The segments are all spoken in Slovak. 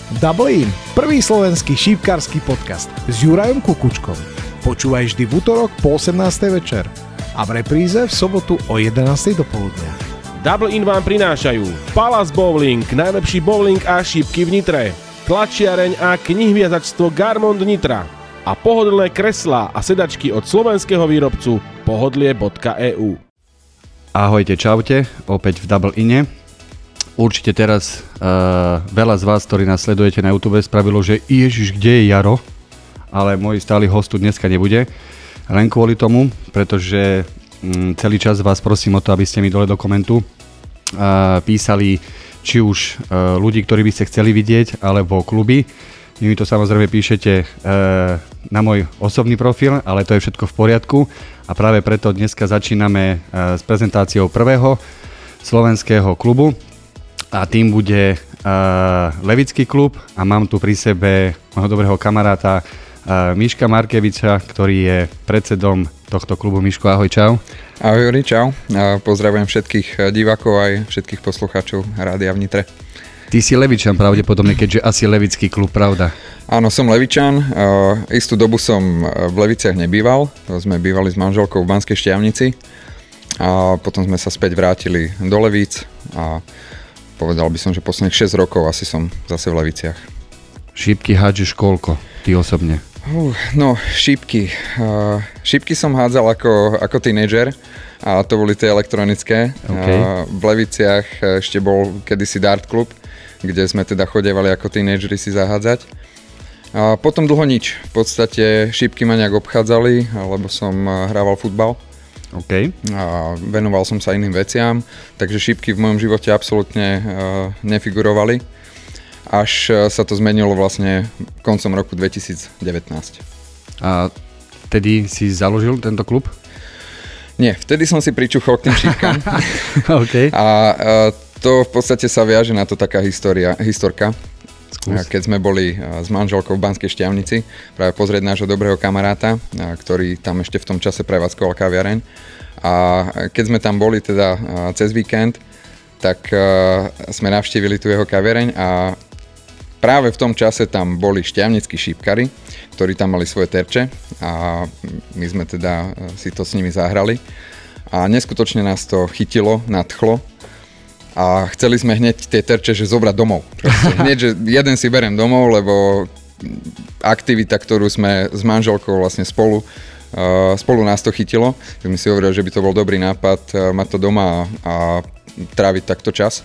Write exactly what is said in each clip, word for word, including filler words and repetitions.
Double In, prvý slovenský šípkarský podcast s Jurajom Kukučkom. Počúvaj vždy v útorok po osemnástej večer a v repríze v sobotu o jedenástej dopoludnia. Double In vám prinášajú Palace Bowling, najlepší bowling a šípky v Nitre, tlačiareň a knihviazačstvo Garmond Nitra a pohodlné kreslá a sedačky od slovenského výrobcu pohodlie bodka e u. Ahojte, čaute, opäť v Double Ine. Určite teraz uh, veľa z vás, ktorí nás sledujete na YouTube, spravilo, že Ježiš, kde je Jaro? Ale môj stály host tu dneska nebude. Len kvôli tomu, pretože um, celý čas vás prosím o to, aby ste mi dole do komentu uh, písali či už uh, ľudí, ktorí by ste chceli vidieť, alebo kluby. Vy mi to samozrejme píšete uh, na môj osobný profil, ale to je všetko v poriadku. A práve preto dneska začíname uh, s prezentáciou prvého slovenského klubu. A tým bude uh, Levický klub a mám tu pri sebe môjho dobrého kamaráta uh, Miška Markeviča, ktorý je predsedom tohto klubu. Miško, ahoj, čau. Ahoj, Juri, čau. A pozdravujem všetkých divákov aj všetkých poslucháčov Rádia v Nitre. Ty si Levičan pravdepodobne, keďže asi Levický klub, pravda? Áno, som Levičan. Uh, istú dobu som v Leviciach nebýval. Sme bývali s manželkou v Banskej Štiavnici. A potom sme sa späť vrátili do Levíc a povedal by som, že posledných šesť rokov asi som zase v Leviciach. Šípky hádžeš koľko, ty osobne? Uh, no, šípky. Uh, šípky som hádzal ako, ako tínedžer a to boli tie elektronické. Okay. Uh, v Leviciach ešte bol kedysi dart klub, kde sme teda chodievali ako tínedžeri si zahádzať. A potom dlho nič. V podstate šípky ma nejak obchádzali, lebo som hrával futbal. Okay. A venoval som sa iným veciam, takže šípky v mojom živote absolútne uh, nefigurovali, až uh, sa to zmenilo vlastne koncom roku dvetisícdevätnásť. A vtedy si založil tento klub? Nie, vtedy som si pričuchol k tým šípkam. Okay. A uh, to v podstate sa viaže na to taká história, historka. Skús. Keď sme boli s manželkou v Banskej Štiavnici práve pozrieť nášho dobrého kamaráta, ktorý tam ešte v tom čase prevádzkoval kaviareň. A keď sme tam boli teda cez víkend, tak sme navštívili tu jeho kaviareň a práve v tom čase tam boli štiavnickí šípkari, ktorí tam mali svoje terče a my sme teda si to s nimi zahrali. A neskutočne nás to chytilo, nadchlo. A chceli sme hneď tie terče, že zobrať domov. Proste. Hneď, že jeden si beriem domov, lebo aktivita, ktorú sme s manželkou vlastne spolu, uh, spolu nás to chytilo. Tak mi si hovoril, že by to bol dobrý nápad uh, mať to doma a, a tráviť takto čas.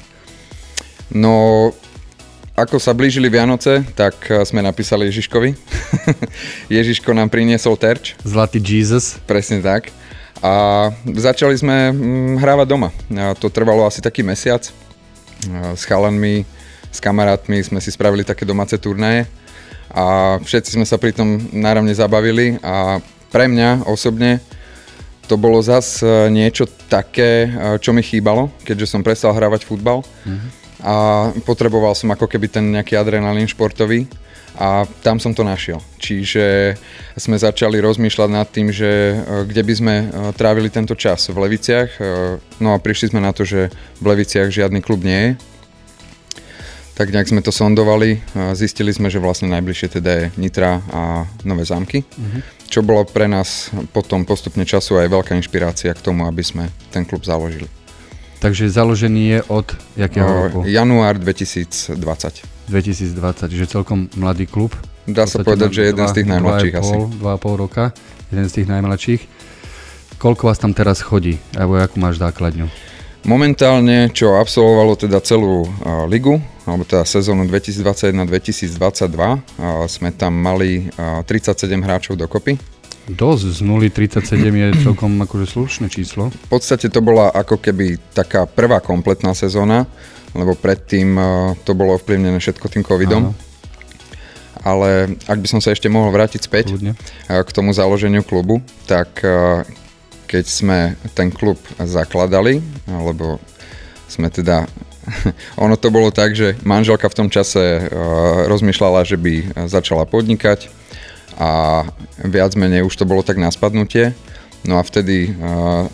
No, ako sa blížili Vianoce, tak uh, sme napísali Ježiškovi. Ježiško nám priniesol terč. Zlatý Jesus. Presne tak. A začali sme hrávať doma. A to trvalo asi taký mesiac. A s chalanmi, s kamarátmi sme si spravili také domáce turnaje a všetci sme sa pri tom náramne zabavili a pre mňa osobne to bolo zas niečo také, čo mi chýbalo, keďže som prestal hrávať futbal. Mm-hmm. A potreboval som ako keby ten nejaký adrenalín športový. A tam som to našiel. Čiže sme začali rozmýšľať nad tým, že kde by sme trávili tento čas v Leviciach. No a prišli sme na to, že v Leviciach žiadny klub nie je. Tak nejak sme to sondovali. Zistili sme, že vlastne najbližšie teda je Nitra a Nové Zámky. Uh-huh. Čo bolo pre nás potom postupne času aj veľká inšpirácia k tomu, aby sme ten klub založili. Takže založený je od jakého roku? Január dvetisícdvadsať. dvetisícdvadsať, že celkom mladý klub. Dá sa povedať, že jeden z tých najmladších asi. dva a pol roka, jeden z tých najmladších. Koľko vás tam teraz chodí? Alebo akú máš základňu? Momentálne, čo absolvovalo teda celú uh, ligu, alebo teda sezónu dvetisícdvadsaťjeden dvetisícdvadsaťdva, uh, sme tam mali uh, tridsaťsedem hráčov dokopy. Dosť, z nuly tridsaťsedem je celkom akože slušné číslo. V podstate to bola ako keby taká prvá kompletná sezóna, lebo predtým uh, to bolo ovplyvnené všetko tým covidom. Áno. Ale ak by som sa ešte mohol vrátiť späť uh, k tomu založeniu klubu, tak uh, keď sme ten klub zakladali, alebo sme teda, ono to bolo tak, že manželka v tom čase uh, rozmýšľala, že by začala podnikať a viac menej už to bolo tak na spadnutie. No a vtedy uh,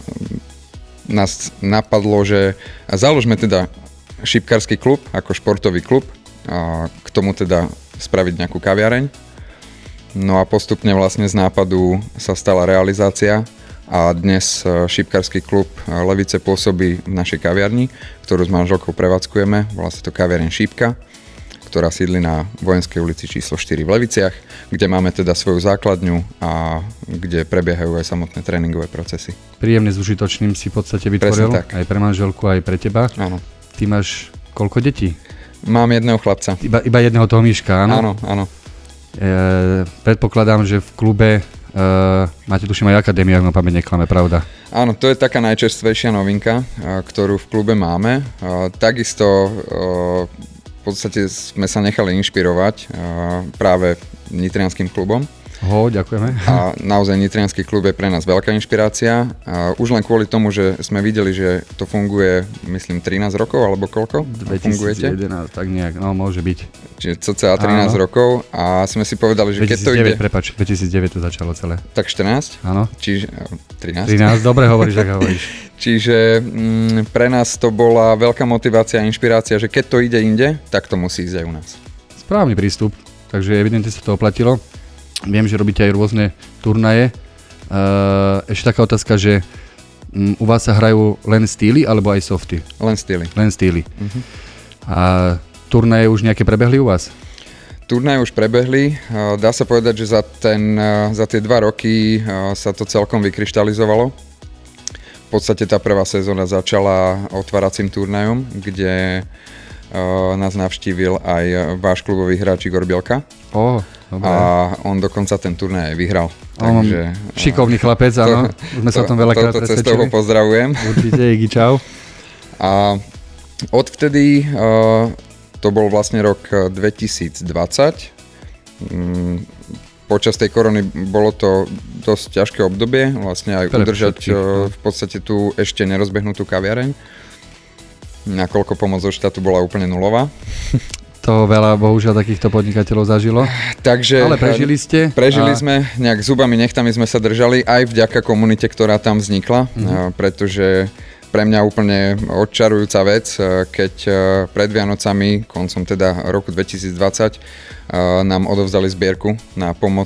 nás napadlo, že založme teda šípkarsky klub ako športový klub a k tomu teda spraviť nejakú kaviareň. No a postupne vlastne z nápadu sa stala realizácia a dnes šípkarsky klub Levice pôsobí v našej kaviarni, ktorú s manželkou prevádzkujeme, volá sa to kaviareň Šípka, ktorá sídli na Vojenskej ulici číslo štyri v Leviciach, kde máme teda svoju základňu a kde prebiehajú aj samotné tréningové procesy. Príjemne s užitočným si v podstate vytvoril, aj pre manželku, aj pre teba. Áno. Ty máš koľko detí? Mám jedného chlapca. Iba, iba jedného toho Miška, áno? Áno, áno. E, predpokladám, že v klube e, máte tuším aj akadémiu, ak ma pamäť neklame, pravda? Áno, to je taká najčerstvejšia novinka, ktorú v klube máme. Takisto v podstate sme sa nechali inšpirovať práve nitrianskym klubom. Ho, ďakujeme. A naozaj nitriansky klub je pre nás veľká inšpirácia. A už len kvôli tomu, že sme videli, že to funguje, myslím, trinásť rokov, alebo koľko? dvetisícjedenásť, tak nejak, no môže byť. Čiže cca trinásť Áno. rokov a sme si povedali, že keď to ide... Prepač, dvetisícdeväť to začalo celé. Tak štrnásť? Áno. Čiže trinásť? trinásť, dobre hovoríš, ak hovoríš. Čiže m, pre nás to bola veľká motivácia a inšpirácia, že keď to ide inde, tak to musí ísť aj u nás. Správny prístup, takže evidentne sa to oplatilo. Viem, že robíte aj rôzne turnaje. Uh, ešte taká otázka, že um, u vás sa hrajú len stýly alebo aj softy? Len stýly. Len stýly. Uh-huh. A turnaje už nejaké prebehli u vás? Turnaje už prebehli. Uh, dá sa povedať, že za, ten, uh, za tie dva roky uh, sa to celkom vykryštalizovalo. V podstate tá prvá sezóna začala otváracím turnajom, kde uh, nás navštívil aj váš klubový hráč Igor Bielka. Oh. Dobre. A on dokonca ten turnaj aj vyhral. Takže, šikovný chlapec, áno. Už sme sa o tom veľakrát presvedčili. Touto cestou ho pozdravujem. Určite, Igi, čau. A odvtedy, to bol vlastne rok dvetisícdvadsať. Počas tej korony bolo to dosť ťažké obdobie, vlastne aj Pre udržať v podstate tú ešte nerozbehnutú kaviareň. Nakoľko pomoc od štátu bola úplne nulová. To veľa, bohužiaľ, takýchto podnikateľov zažilo. Takže, ale prežili ste? Prežili a... sme, nejak zubami, nechtami sme sa držali, aj vďaka komunite, ktorá tam vznikla, mm-hmm. pretože pre mňa úplne odčarujúca vec, keď pred Vianocami, koncom teda roku dvetisícdvadsať, nám odovzdali zbierku na pomoc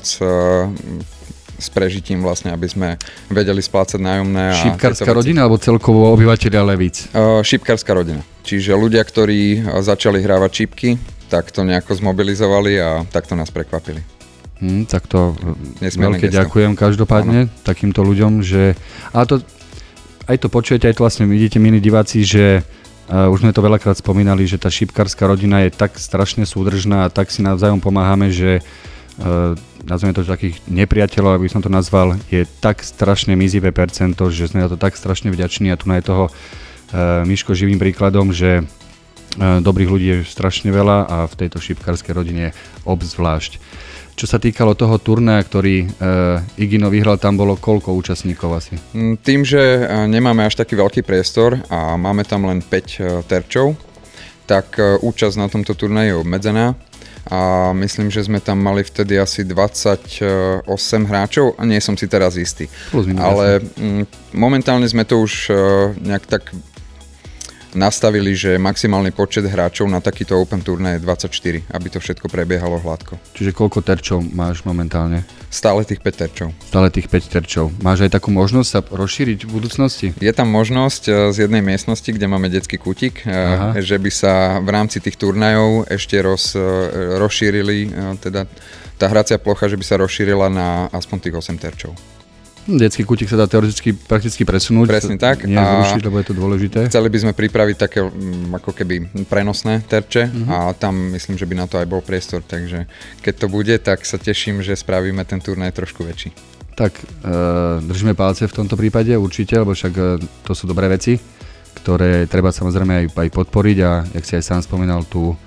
s prežitím vlastne, aby sme vedeli splácať nájomné. Šípkarská rodina alebo celkovo obyvateľia Levíc? Uh, šípkarská rodina. Čiže ľudia, ktorí začali hrávať šípky, tak to nejako zmobilizovali a takto nás prekvapili. Hmm, tak to Nesmierne veľké gesto. Ďakujem každopádne ano. Takýmto ľuďom, že... Ale to, aj to počujete, aj to vlastne vidíte, milí diváci, že uh, už sme to veľakrát spomínali, že tá šípkarská rodina je tak strašne súdržná a tak si navzájom pomáhame, že Uh, nazveme to takých nepriateľov, aby som to nazval, je tak strašne mizivé percento, že sme na to tak strašne vďační a tu na je toho uh, Miško živým príkladom, že uh, dobrých ľudí je strašne veľa a v tejto šípkarskej rodine obzvlášť. Čo sa týkalo toho turnaja, ktorý uh, Igino vyhral, tam bolo koľko účastníkov asi? Tým, že nemáme až taký veľký priestor a máme tam len päť terčov, tak uh, účasť na tomto turnaji je obmedzená. A myslím, že sme tam mali vtedy asi dvadsaťosem hráčov a nie som si teraz istý. Ale m, momentálne sme to už uh, nejak tak nastavili, že maximálny počet hráčov na takýto open turnaj je dvadsaťštyri, aby to všetko prebiehalo hladko. Čiže koľko terčov máš momentálne? Stále tých päť terčov. Stále tých päť terčov. Máš aj takú možnosť sa rozšíriť v budúcnosti? Je tam možnosť z jednej miestnosti, kde máme detský kútik, Aha. že by sa v rámci tých turnajov ešte roz, rozšírili, teda tá hracia plocha, že by sa rozšírila na aspoň tých osem terčov. Detský kútik sa dá teoreticky prakticky presunúť. Presne tak. Nie zrušiť, lebo je to dôležité. Chceli by sme pripraviť také ako keby prenosné terče uh-huh. a tam myslím, že by na to aj bol priestor, takže keď to bude, tak sa teším, že spravíme ten turnaj trošku väčší. Tak, e, držíme palce v tomto prípade určite, lebo však e, to sú dobré veci, ktoré treba samozrejme aj, aj podporiť a jak si aj sám spomínal, tú e,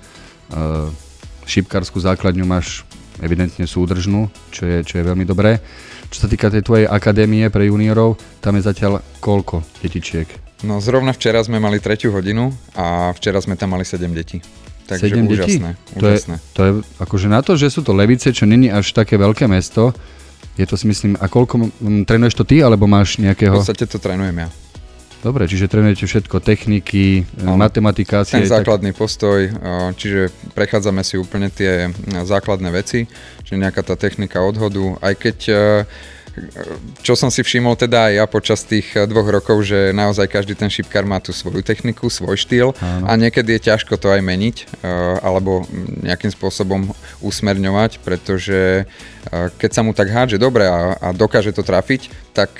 šípkarskú základňu máš evidentne súdržnú, čo je, čo je veľmi dobré. Čo sa týka tej tvojej akadémie pre juniorov, tam je zatiaľ koľko detičiek? No zrovna včera sme mali tretiu hodinu a včera sme tam mali sedem detí. Takže sedem úžasné. Detí? To, úžasné. Je, to je akože na to, že sú to Levice, čo není až také veľké mesto, je to si myslím, a koľko m, trénuješ to ty, alebo máš nejakého? V podstate to trénujem ja. Dobre, čiže trénujete všetko, techniky, no, matematikácie. Ten základný tak... postoj, čiže prechádzame si úplne tie základné veci, čiže nejaká tá technika odhodu, aj keď čo som si všimol teda aj ja počas tých dvoch rokov, že naozaj každý ten šipkár má tú svoju techniku, svoj štýl. Áno. A niekedy je ťažko to aj meniť alebo nejakým spôsobom usmerňovať, pretože keď sa mu tak hádže dobre a, a dokáže to trafiť, tak...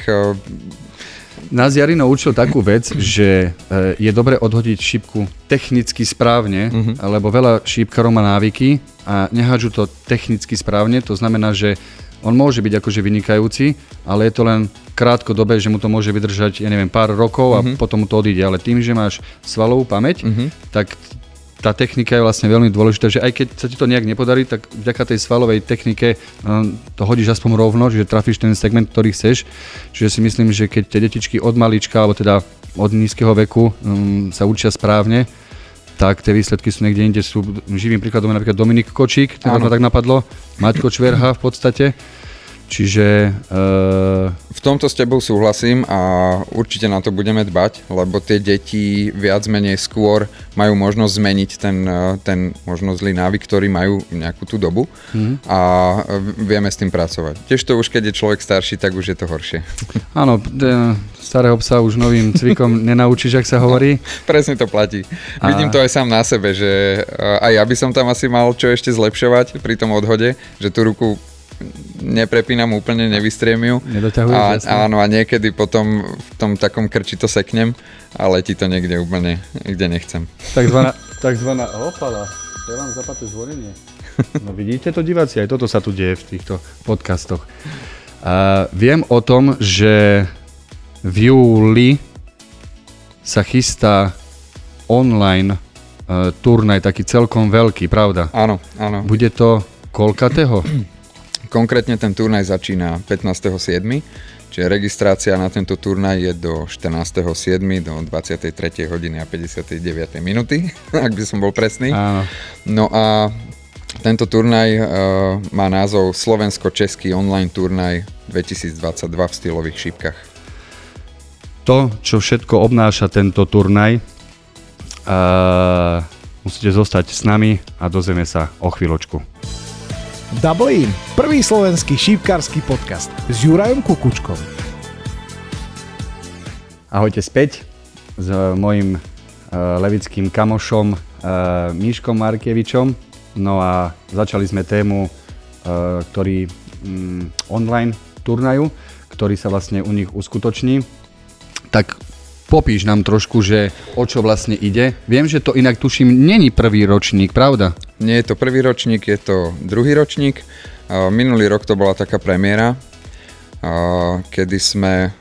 Nás Jarino učil takú vec, že je dobre odhodiť šipku technicky správne, uh-huh. lebo veľa šipkárov má návyky a nehádžu to technicky správne, to znamená, že on môže byť akože vynikajúci, ale je to len krátkodobé, že mu to môže vydržať, ja neviem, pár rokov a uh-huh. potom mu to odíde. Ale tým, že máš svalovú pamäť, uh-huh. tak tá technika je vlastne veľmi dôležitá, že aj keď sa ti to nejak nepodarí, tak vďaka tej svalovej technike to hodíš aspoň rovno, že trafíš ten segment, ktorý chceš. Čiže si myslím, že keď tie detičky od malička, alebo teda od nízkeho veku um, sa učia správne, tak tie výsledky sú niekde inde. Sú živým príkladom napríklad Dominik Kočík, ten ma tak napadlo, Maťko Čverha v podstate. Čiže... Uh... V tomto s tebou súhlasím a určite na to budeme dbať, lebo tie deti viac menej skôr majú možnosť zmeniť ten, ten možno zlý návyk, ktorý majú nejakú tú dobu mm. a vieme s tým pracovať. Tiež to už, keď je človek starší, tak už je to horšie. Áno, starého psa už novým cvikom nenaučíš, ak sa hovorí. No, presne to platí. A... Vidím to aj sám na sebe, že aj ja by som tam asi mal čo ešte zlepšovať pri tom odhode, že tú ruku neprepínam úplne, nevystriem ju. Nedoťahuješ, a, áno, a niekedy potom v tom takom krči to seknem a letí to niekde úplne, kde nechcem. Takzvaná, takzvaná opala. Ja vám zapaté zvolenie. No vidíte to, diváci, aj toto sa tu deje v týchto podcastoch. A viem o tom, že v júli sa chystá online uh, turnaj, taký celkom veľký, pravda? Áno, áno. Bude to koľkatého? Konkrétne ten turnaj začína pätnásteho siedmeho Čiže registrácia na tento turnaj je do štrnásteho siedmeho do dvadsiatej tretej hodiny a päťdesiatej deviatej minúty, ak by som bol presný. Áno. No a tento turnaj uh, má názov Slovensko-Český online turnaj dvetisícdvadsaťdva v stylových šipkách. To, čo všetko obnáša tento turnaj, uh, musíte zostať s nami a dozvieme sa o chvíľočku. Double In, prvý slovenský šípkarsky podcast s Jurajom Kukučkom. Ahojte späť s mojím uh, levickým kamošom uh, Míškom Markievičom. No a začali sme tému, uh, ktorý um, online turnaju, ktorý sa vlastne u nich uskutoční. Tak popíš nám trošku, že o čo vlastne ide. Viem, že to inak tuším, není prvý ročník, pravda? Nie je to prvý ročník, je to druhý ročník. Minulý rok to bola taká premiéra, kedy sme,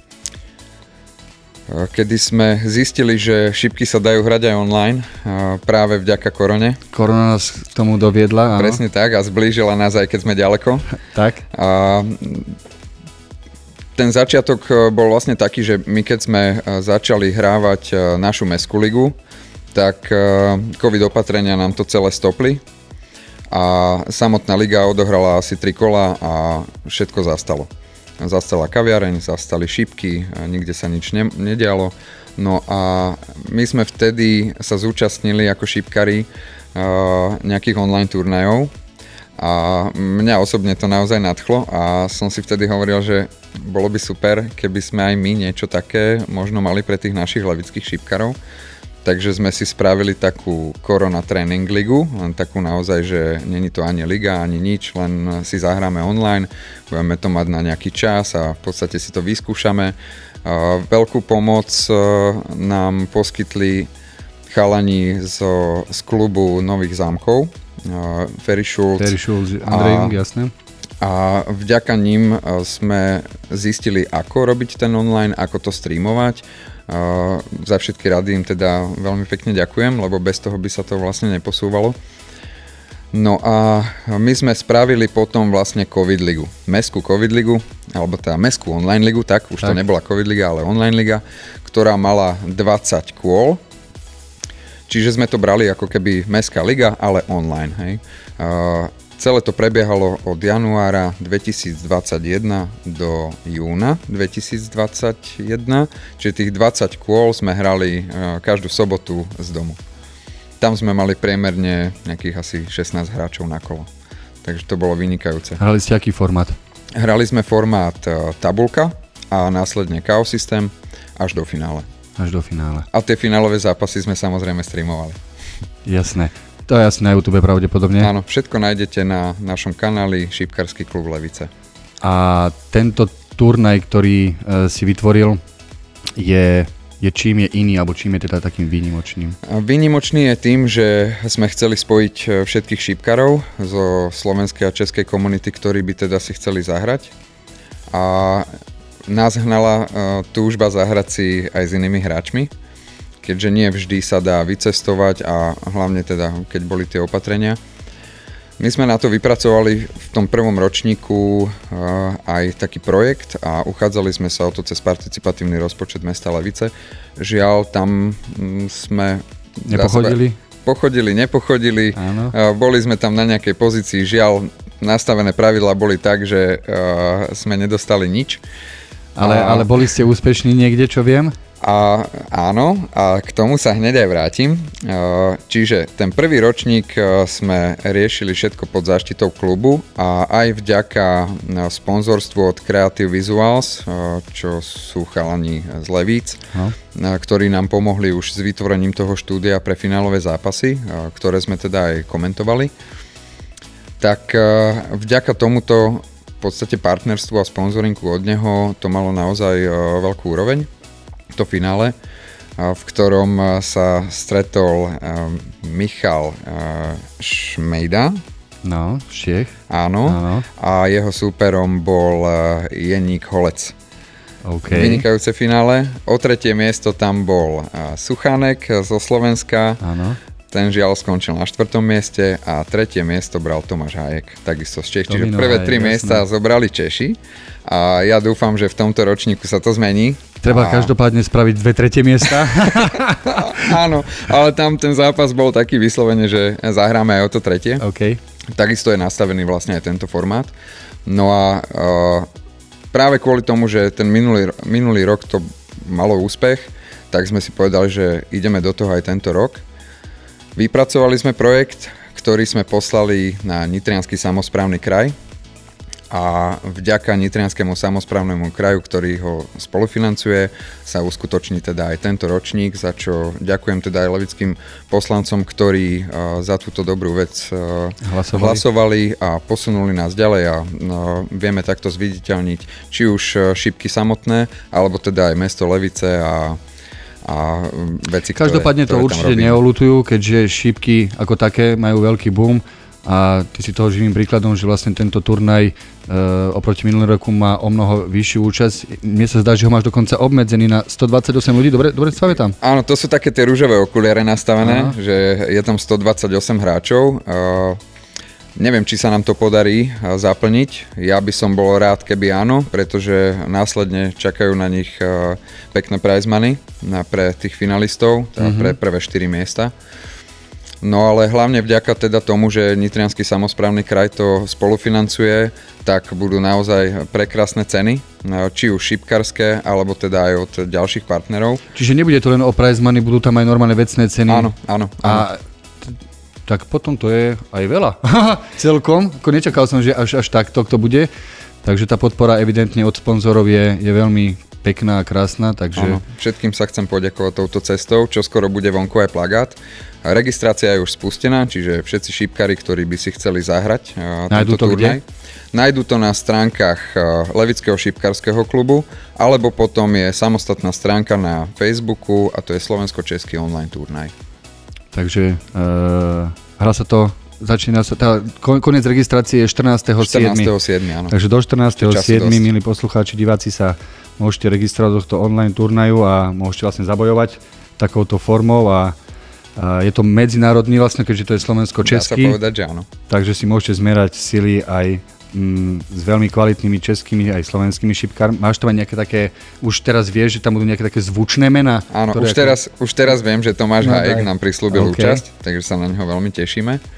kedy sme zistili, že šipky sa dajú hrať aj online, práve vďaka korone. Korona nás k tomu doviedla, áno. Presne tak, a zblížila nás aj keď sme ďaleko. Tak. A ten začiatok bol vlastne taký, že my keď sme začali hrávať našu mestskú ligu, tak covid opatrenia nám to celé stopli a samotná liga odohrala asi tri kola a všetko zastalo. Zastala kaviareň, zastali šipky, nikde sa nič ne- nedialo. No a my sme vtedy sa zúčastnili ako šipkári nejakých online turnajov a mňa osobne to naozaj nadchlo a som si vtedy hovoril, že bolo by super, keby sme aj my niečo také možno mali pre tých našich levických šipkárov. Takže sme si spravili takú Corona Training ligu, len takú naozaj, že není to ani liga, ani nič, len si zahráme online, budeme to mať na nejaký čas a v podstate si to vyskúšame. Veľkú pomoc nám poskytli chalani zo, z klubu Nových zámkov, Ferry Schulz. Ferry Schulz, Andrej, jasné. A vďaka ním sme zistili, ako robiť ten online, ako to streamovať. Uh, za všetky rady im teda veľmi pekne ďakujem, lebo bez toho by sa to vlastne neposúvalo. No a my sme spravili potom vlastne COVID ligu. Mestskú COVID ligu, alebo teda mestskú online ligu, tak, už tak. To nebola COVID liga, ale online liga, ktorá mala dvadsať kôl. Čiže sme to brali ako keby mestská liga, ale online. Hej. Uh, celé to prebiehalo od januára dvetisícdvadsaťjeden do júna dvetisícdvadsaťjeden, čiže tých dvadsať kôl sme hrali každú sobotu z domu. Tam sme mali priemerne nejakých asi šestnásť hráčov na kolo, takže to bolo vynikajúce. Hrali ste aký formát? Hrali sme formát tabulka a následne ká ó systém až do finále. Až do finále. A tie finálové zápasy sme samozrejme streamovali. Jasné. To je asi na YouTube pravdepodobne. Áno, všetko nájdete na našom kanáli Šípkarsky klub Levice. A tento turnaj, ktorý e, si vytvoril, je, je čím je iný, alebo čím je teda takým výnimočným? Výnimočný je tým, že sme chceli spojiť všetkých šípkarov zo slovenskej a českej komunity, ktorí by teda si chceli zahrať. A nás hnala uh, túžba zahrať si aj s inými hráčmi, keďže nie vždy sa dá vycestovať a hlavne teda, keď boli tie opatrenia. My sme na to vypracovali v tom prvom ročníku uh, aj taký projekt a uchádzali sme sa o to cez participatívny rozpočet mesta Levice. Žiaľ, tam um, sme... Nepochodili? Sebe, pochodili, nepochodili. Uh, boli sme tam na nejakej pozícii. Žiaľ, nastavené pravidlá boli tak, že uh, sme nedostali nič. Ale, a, ale boli ste úspešní niekde, čo viem? A, áno, a k tomu sa hneď aj vrátim. Čiže ten prvý ročník sme riešili všetko pod záštitou klubu a aj vďaka sponzorstvu od Creative Visuals, čo sú chalani z Levíc, no. ktorí nám pomohli už s vytvorením toho štúdia pre finálové zápasy, ktoré sme teda aj komentovali. Tak vďaka tomuto v podstate partnerstvu a sponzoringu od neho to malo naozaj veľkú úroveň, to finále, v ktorom sa stretol Michal Šmejda. No, Šiech. Áno, áno. A jeho súperom bol Jeník Holec. Okay. Vynikajúce finále. O tretie miesto tam bol Suchanek zo Slovenska. Áno. Ten žiaľ skončil na štvrtom mieste a tretie miesto bral Tomáš Hájek, takisto z Čech. Čiže prvé tri miesta zobrali Češi a ja dúfam, že v tomto ročníku sa to zmení. Treba a... každopádne spraviť dve tretie miesta. Áno, ale tam ten zápas bol taký vyslovene, že zahráme aj o to tretie. Okay. Takisto je nastavený vlastne aj tento formát. No a uh, práve kvôli tomu, že ten minulý, minulý rok to malo úspech, tak sme si povedali, že ideme do toho aj tento rok. Vypracovali sme projekt, ktorý sme poslali na Nitriansky samosprávny kraj a vďaka Nitrianskému samosprávnemu kraju, ktorý ho spolufinancuje, sa uskutoční teda aj tento ročník, za čo ďakujem teda aj levickým poslancom, ktorí uh, za túto dobrú vec uh, hlasovali. hlasovali a posunuli nás ďalej a uh, vieme takto zviditeľniť či už uh, šípky samotné, alebo teda aj mesto Levice a a veci, každopádne ktoré, to ktoré určite neolutujú, keďže šípky ako také majú veľký boom a ty si toho živým príkladom, že vlastne tento turnaj e, oproti minulý roku má o mnoho vyššiu účasť. Mne sa zdá, že ho máš dokonca obmedzený na stodvadsaťosem ľudí. Dobre, dobre sa tam? Áno, to sú také tie ružové okuliare nastavené, aha, že je tam stodvadsaťosem hráčov. E, Neviem, či sa nám to podarí zaplniť. Ja by som bol rád, keby áno, pretože následne čakajú na nich pekné prize money pre tých finalistov, teda mm-hmm. pre prvé štyri miesta. No ale hlavne vďaka teda tomu, že Nitriansky samosprávny kraj to spolufinancuje, tak budú naozaj prekrásne ceny, či už šípkarské, alebo teda aj od ďalších partnerov. Čiže nebude to len o prize money, budú tam aj normálne vecné ceny? Áno, áno. áno. A tak potom to je aj veľa. Celkom. Ako nečakal som, že až, až takto to bude. Takže tá podpora evidentne od sponzorov je, je veľmi pekná a krásna. Takže... Áno, všetkým sa chcem poďakovať touto cestou, čo skoro bude vonku aj plagát. Registrácia je už spustená, čiže všetci šípkari, ktorí by si chceli zahrať tento turnaj, nájdú to na stránkach Levického šípkarského klubu, alebo potom je samostatná stránka na Facebooku a to je Slovensko-Český online turnaj. Takže uh, hra sa to, začína sa, tá, koniec registrácie je štrnásteho siedmeho áno. Takže do štrnásteho siedmeho milí poslucháči, diváci, sa môžete registrovať do tohto online turnaju a môžete vlastne zabojovať takouto formou a, a je to medzinárodný vlastne, keďže to je slovensko-český. Dá sa povedať, že áno. Takže si môžete zmerať sily aj s veľmi kvalitnými českými aj slovenskými šípkármi. Máš tam aj nejaké také, už teraz vieš, že tam budú nejaké také zvučné mená? Áno, už, ako... teraz, už teraz viem, že Tomáš no, Hájek nám prislúbil okay. účasť, takže sa na neho veľmi tešíme.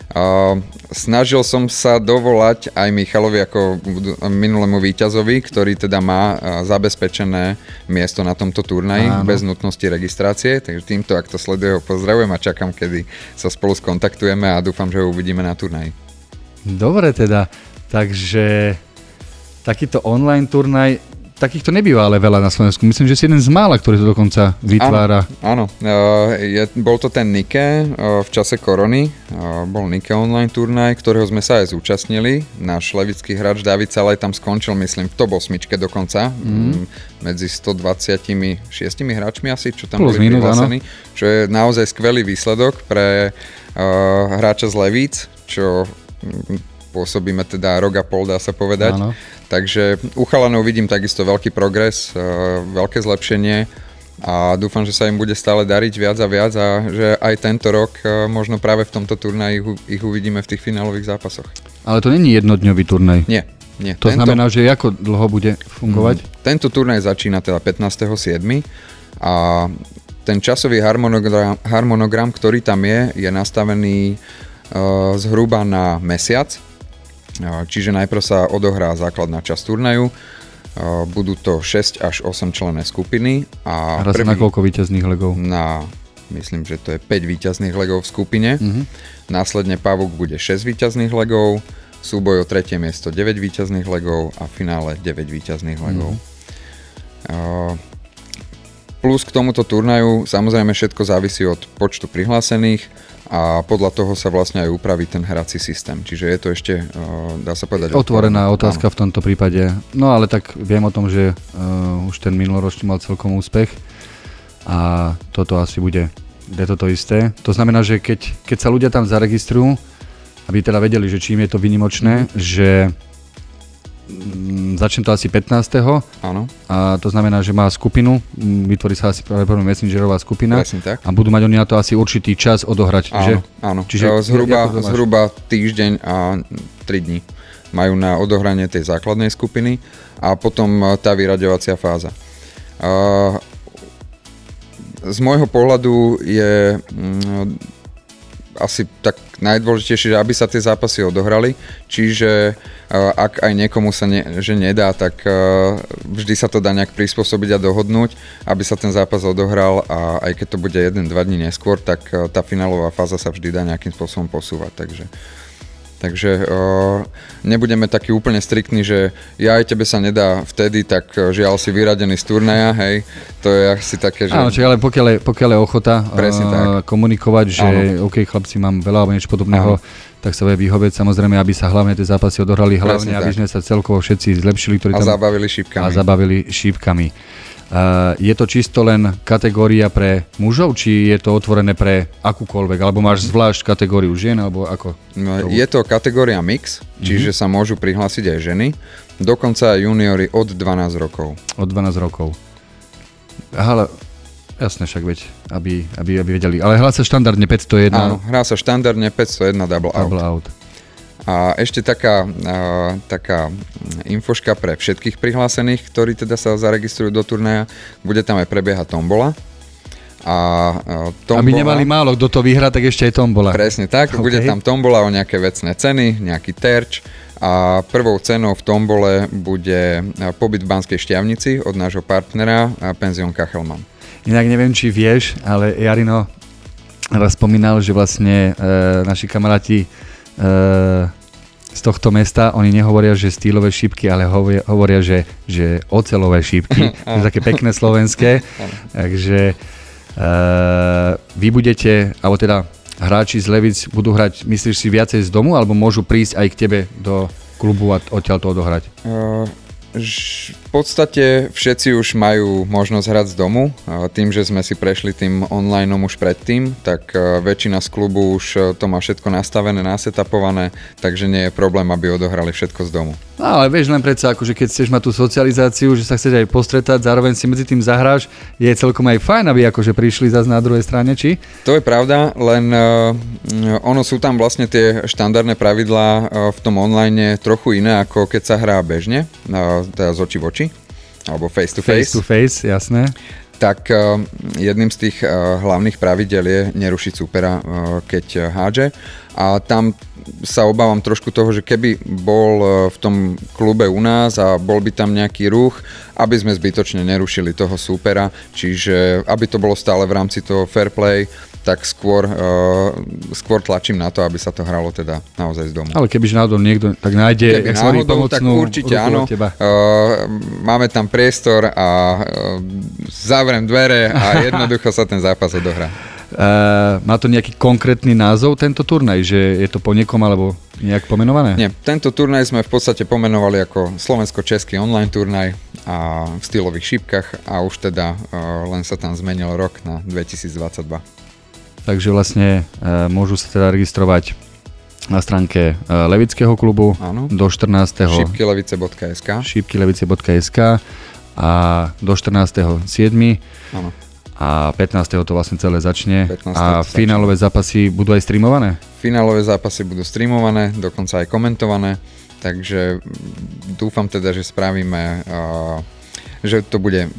Uh, snažil som sa dovolať aj Michalovi ako minulému víťazovi, ktorý teda má uh, zabezpečené miesto na tomto turnaji Áno. bez nutnosti registrácie, takže týmto, ak to sleduje, ho pozdravujem a čakám, kedy sa spolu skontaktujeme a dúfam, že ho uvidíme na turnaji. Dobre teda, takže takýto online turnaj, takýchto nebýva ale veľa na Slovensku. Myslím, že si jeden z mála, ktorý to dokonca vytvára. Áno, áno. Je, bol to ten Nike v čase korony. Bol Nike online turnaj, ktorého sme sa aj zúčastnili. Náš levický hráč David Salaj tam skončil, myslím, v top osmičke dokonca. Mm. Medzi stodvadsaťšesť hráčmi asi, čo tam Plus boli prihlásení. Čo je naozaj skvelý výsledok pre uh, hráča z Levíc, čo pôsobíme teda rok a pol, dá sa povedať. Áno. Takže u chalanov vidím takisto veľký progres, veľké zlepšenie a dúfam, že sa im bude stále dariť viac a viac a že aj tento rok možno práve v tomto turnaji ich uvidíme v tých finálových zápasoch. Ale to není jednodňový turnaj. Nie. Nie. To tento, znamená, že ako dlho bude fungovať? Tento turnaj začína teda pätnásteho siedmeho a ten časový harmonogram, harmonogram, ktorý tam je, je nastavený uh, zhruba na mesiac. Čiže najprv sa odohrá základná časť turnaju, budú to šesť až osem členné skupiny. A hrá sa na koľko víťazných legov? Na, myslím, že to je päť víťazných legov v skupine. Uh-huh. Následne pavúk bude šesť víťazných legov, súboj o tretie miesto deväť víťazných legov a v finále deväť víťazných legov. Uh-huh. Plus k tomuto turnaju samozrejme všetko závisí od počtu prihlásených a podľa toho sa vlastne aj upraví ten hrací systém. Čiže je to ešte, dá sa povedať... Otvorená otázka áno. v tomto prípade. No ale tak viem o tom, že uh, už ten minuloročný mal celkom úspech a toto asi bude je toto isté. To znamená, že keď, keď sa ľudia tam zaregistrujú, aby teda vedeli, že čím je to výnimočné, mm. že začne to asi pätnásteho Áno. A to znamená, že má skupinu, vytvorí sa asi pravdepodobne messengerová skupina a budú mať oni na to asi určitý čas odohrať. Áno, že? áno. Čiže zhruba, zhruba týždeň a tri dni majú na odohranie tej základnej skupiny a potom tá vyraďovacia fáza. Z môjho pohľadu je asi tak najdôležitejšie, že aby sa tie zápasy odohrali, čiže uh, ak aj niekomu sa ne, že nedá, tak uh, vždy sa to dá nejak prispôsobiť a dohodnúť, aby sa ten zápas odohral a aj keď to bude jeden dva dní neskôr, tak uh, tá finálová fáza sa vždy dá nejakým spôsobom posúvať, takže Takže uh, nebudeme takí úplne striktní, že ja aj tebe sa nedá vtedy, tak žiaľ si vyradený z turnaja, hej. To je asi také, že... Áno, čiže ale pokiaľ je, pokiaľ je ochota uh, komunikovať, že áno. OK, chlapci, mám veľa alebo niečo podobného, áno. tak sa vie vyhovieť, samozrejme, aby sa hlavne tie zápasy odohrali, hlavne, aby sme sa celkovo všetci zlepšili, ktorí tam... A zabavili šípkami. A zabavili šípkami. Uh, je to čisto len kategória pre mužov, či je to otvorené pre akúkoľvek, alebo máš zvlášť kategóriu žien, alebo ako? No, je to kategória mix, čiže mm-hmm. sa môžu prihlásiť aj ženy, dokonca aj juniori od dvanásť rokov. Od dvanásť rokov. Aha, ale jasne však veď, aby, aby, aby vedeli. Ale hrá sa štandardne päťstojedna. Áno, hrá sa štandardne päťstojedna double, double out. out. A ešte taká, uh, taká infoška pre všetkých prihlásených, ktorí teda sa zaregistrujú do turnaja. Bude tam aj prebiehať tombola. A, uh, tombola aby nemali málo, kto to vyhrá, tak ešte aj tombola. Presne tak, okay. Bude tam tombola o nejaké vecné ceny, nejaký terč. A prvou cenou v tombole bude pobyt v Banskej Štiavnici od nášho partnera Penzión Kachelmann. Inak neviem, či vieš, ale Jarino raz spomínal, že vlastne e, naši kamaráti z tohto mesta, oni nehovoria, že stýlové šípky, ale hovoria, hovoria že, že oceľové šípky. To je také pekné slovenské. Takže uh, vy budete, alebo teda hráči z Levíc budú hrať, myslíš si, viacej z domu, alebo môžu prísť aj k tebe do klubu a odtiaľ to odohrať? Uh, v podstate všetci už majú možnosť hrať z domu. Tým, že sme si prešli tým online už predtým, tak väčšina z klubu už to má všetko nastavené, nasetapované, takže nie je problém, aby odohrali všetko z domu. No, ale vieš len predsa, akože keď chceš mať tú socializáciu, že sa chceš aj postretať, zároveň si medzi tým zahráš, je celkom aj fajn, aby akože prišli zase na druhej strane, či? To je pravda, len uh, ono sú tam vlastne tie štandardné pravidlá uh, v tom online trochu iné, ako keď sa hrá bežne, uh, teda z očí v oči, alebo face to face. Face to face, jasné. tak jedným z tých hlavných pravidel je nerušiť supera, keď hádže. A tam sa obávam trošku toho, že keby bol v tom klube u nás a bol by tam nejaký ruch, aby sme zbytočne nerušili toho súpera, čiže aby to bolo stále v rámci toho fair play, tak skôr, uh, skôr tlačím na to, aby sa to hralo teda naozaj z domu. Ale kebyže náhodou niekto tak nájde Keby náhodou, tak určite áno. Uh, máme tam priestor a uh, zavriem dvere a jednoducho sa ten zápas odohrá. Uh, má to nejaký konkrétny názov tento turnaj, že je to po niekom alebo nejak pomenované? Nie, tento turnaj sme v podstate pomenovali ako slovensko-český online turnaj a v stylových šípkach a už teda uh, len sa tam zmenil rok na dvetisícdvadsaťdva. Takže vlastne uh, môžu sa teda registrovať na stránke uh, Levického klubu áno. do štrnásteho šípkylevice bodka es ká šípkylevice bodka es ká a do štrnásteho siedmeho Áno. A pätnásteho to vlastne celé začne. A začne. finálové zápasy budú aj streamované? Finálové zápasy budú streamované, dokonca aj komentované, takže dúfam teda, že spravíme, uh, že to bude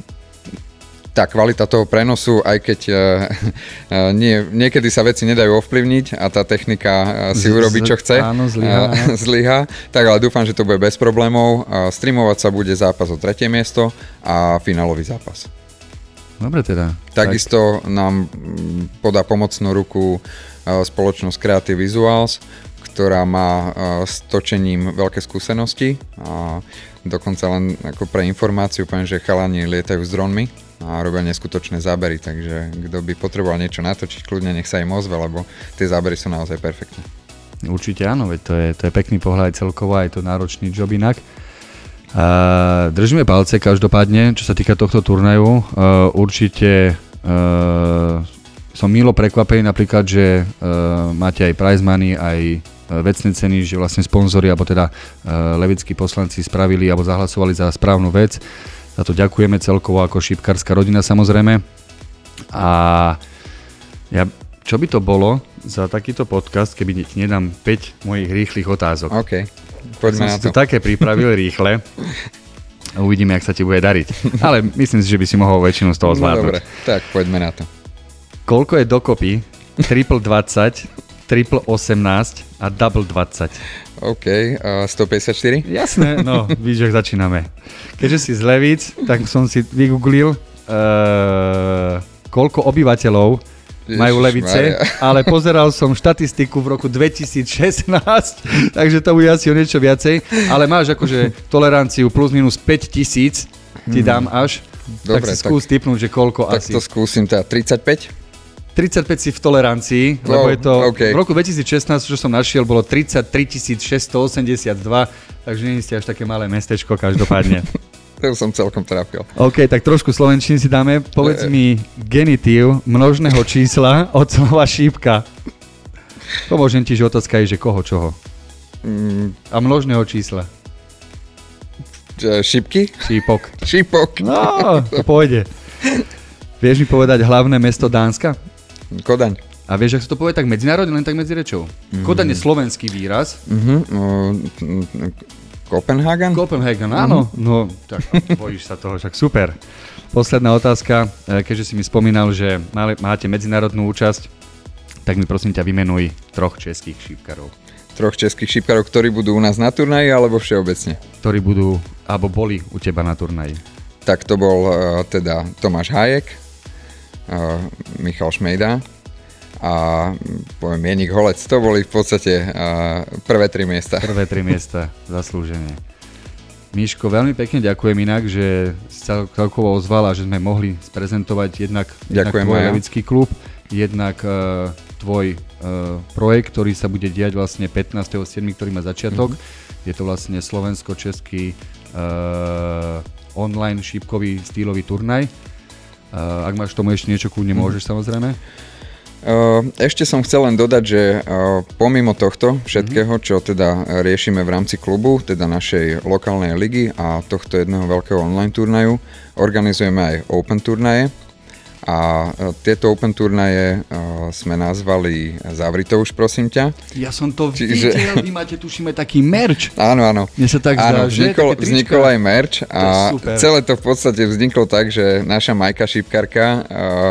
tá kvalita toho prenosu, aj keď uh, uh, nie, niekedy sa veci nedajú ovplyvniť a tá technika uh, si urobí, čo chce. Áno, zlyhá. Uh, zlyhá. Tak ale dúfam, že to bude bez problémov. Uh, streamovať sa bude zápas o tretie miesto a finálový zápas. Dobre teda. Takisto tak. Nám podá pomocnú ruku spoločnosť Creative Visuals, ktorá má s točením veľké skúsenosti. A dokonca len ako pre informáciu poviem, že chalani lietajú s dronmi a robia neskutočné zábery, takže kto by potreboval niečo natočiť, kľudne nech sa im ozve, lebo tie zábery sú naozaj perfektné. Určite áno, veď to je, to je pekný pohľad celkovo, aj to náročný job inak. Uh, držíme palce každopádne, čo sa týka tohto turnaju. Uh, určite uh, som milo prekvapený napríklad, že uh, máte aj prize money, aj uh, vecné ceny, že vlastne sponzori, alebo teda uh, levickí poslanci spravili alebo zahlasovali za správnu vec. Za to ďakujeme celkovo ako šípkarská rodina samozrejme. A ja, čo by to bolo za takýto podcast, keby ti nedám päť mojich rýchlych otázok? OK. Poďme som na si to. to také pripravil rýchle. Uvidíme, jak sa ti bude dariť. Ale myslím si, že by si mohol väčšinu z toho zvládnuť. No dobre, tak poďme na to. Koľko je dokopy triple dvadsať, triple osemnásť a double dvadsať? OK, uh, stopäťdesiatštyri? Jasné, no, víš, jak začíname. Keďže si z Levíc, tak som si vygooglil, uh, koľko obyvateľov majú Levice, ale pozeral som štatistiku v roku dvetisícšestnásť, takže to bude asi o niečo viacej, ale máš akože toleranciu plus minus päť tisíc, ti dám až, dobre, tak si skús tak, tipnúť, že koľko tak asi. Tak to skúsim, teda tridsaťpäť? tridsaťpäť si v tolerancii, no, lebo je to, okay. V roku dvetisícšestnásť, čo som našiel, bolo tridsaťtri tisíc šesťstoosemdesiatdva, takže nie ste až také malé mestečko každopádne. To som celkom trafil. OK, tak trošku slovenčiny si dáme. Povedz e... mi genitív množného čísla od slova šípka. Pomôžem ti, že otázka je, že koho, čoho. Mm. A množného čísla. Šípky? Šípok. Šípok. No, to pôjde. Vieš mi povedať hlavné mesto Dánska? Kodaň. A vieš, ak sa to povie tak medzinárodne, len tak medzi rečou? Mm. Kodaň je slovenský výraz. Mhm. Uh, Kopenhagen? Kopenhagen, áno. Mm-hmm. No, tak bojíš sa toho, však super. Posledná otázka, keďže si mi spomínal, že máte medzinárodnú účasť, tak mi prosím ťa vymenuj troch českých šípkarov. Troch českých šípkarov, ktorí budú u nás na turnaji, alebo všeobecne? Ktorí budú, alebo boli u teba na turnaji. Tak to bol uh, teda Tomáš Hájek, uh, Michal Šmejda a poviem Jeník Holec, to boli v podstate uh, prvé tri miesta. Prvé tri miesta, zaslúžene. Míško, veľmi pekne ďakujem inak, že si sa celkovo ozval a že sme mohli sprezentovať jednak, jednak tvoj ja. Levický klub, jednak uh, tvoj uh, projekt, ktorý sa bude diať vlastne pätnásteho siedmeho, ktorý má začiatok. Mm-hmm. Je to vlastne slovensko-český uh, online šípkový stylový turnaj. Uh, ak máš tomu ešte niečo, kľudne môžeš mm-hmm. samozrejme. Ešte som chcel len dodať, že pomimo tohto všetkého, čo teda riešime v rámci klubu, teda našej lokálnej ligy a tohto jedného veľkého online turnaju, organizujeme aj open turnaje A tieto Open turnaje sme nazvali Zavri to už, prosím ťa. Ja som to Čiže... videl, vy máte, tušíme, taký merch. Áno, áno. Mne sa tak áno, zdá, že? vznikol, vznikol aj merch a to celé to v podstate vzniklo tak, že naša Majka šípkarka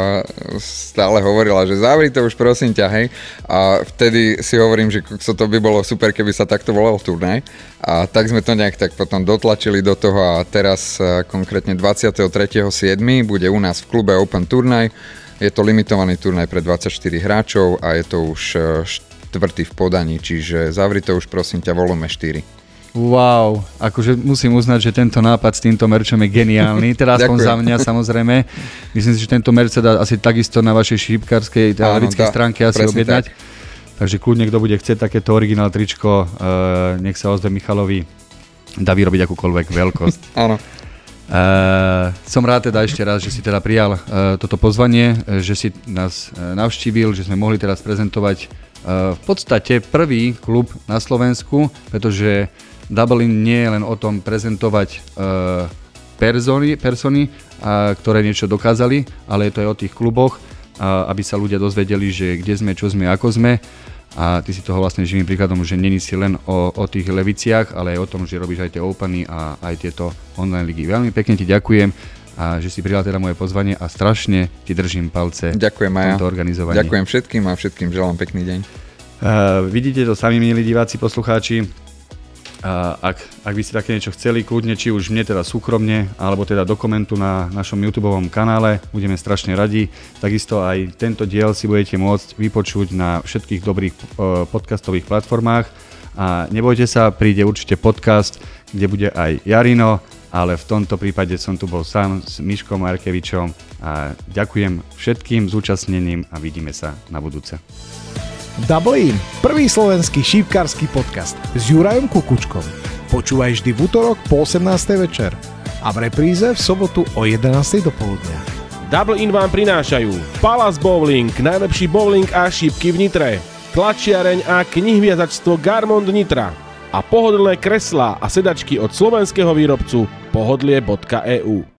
stále hovorila, že zavri to už, prosím ťa, hej. A vtedy si hovorím, že to by bolo super, keby sa takto volal turnaj. A tak sme to nejak tak potom dotlačili do toho a teraz konkrétne dvadsiateho tretieho siedmeho bude u nás v klube Open turnaj. Je to limitovaný turnaj pre dvadsaťštyri hráčov a je to už štvrtý v podaní, čiže zavri to už, prosím ťa, volume štyri. Wow, akože musím uznať, že tento nápad s týmto merčom je geniálny, teda aspoň za mňa samozrejme. Myslím si, že tento merč sa dá asi takisto na vašej šípkarskej televickej stránke asi objednať. Tak. Takže kľudne, kto bude chcieť takéto originál tričko, uh, nech sa ozve Michalovi, dá vyrobiť akúkoľvek veľkosť. Áno. Uh, som rád teda ešte raz, že si teda prijal uh, toto pozvanie, uh, že si nás uh, navštívil, že sme mohli teraz prezentovať uh, v podstate prvý klub na Slovensku, pretože Double In nie je len o tom prezentovať uh, persony, persony uh, ktoré niečo dokázali, ale je to aj o tých kluboch, uh, aby sa ľudia dozvedeli, že kde sme, čo sme, ako sme. A ty si toho vlastne živým príkladom, že není si len o, o tých leviciach, ale aj o tom, že robíš aj tie openy a aj tieto online ligy. Veľmi pekne ti ďakujem, a že si prijal teda moje pozvanie a strašne ti držím palce. Ďakujem aj ja. V tomto organizovaní. Ďakujem všetkým a všetkým želám pekný deň. Uh, vidíte to sami, milí diváci, poslucháči. Uh, ak, ak by ste také niečo chceli, kľudne, či už mne teda súkromne, alebo teda do komentu na našom YouTubeovom kanále, budeme strašne radi. Takisto aj tento diel si budete môcť vypočuť na všetkých dobrých uh, podcastových platformách. A nebojte sa, príde určite podcast, kde bude aj Jarino, ale v tomto prípade som tu bol sám s Miškom Markevičom a ďakujem všetkým zúčastneným a vidíme sa na budúce. Double In, prvý slovenský šípkarský podcast s Jurajom Kukučkom. Počúvaj vždy v útorok po osemnástej večer a v repríze v sobotu o jedenástej do poludnia. Double In vám prinášajú Palace Bowling, najlepší bowling a šípky v Nitre, tlačiareň a knihviazačstvo Garmond Nitra a pohodlné kreslá a sedačky od slovenského výrobcu pohodlie bodka e u.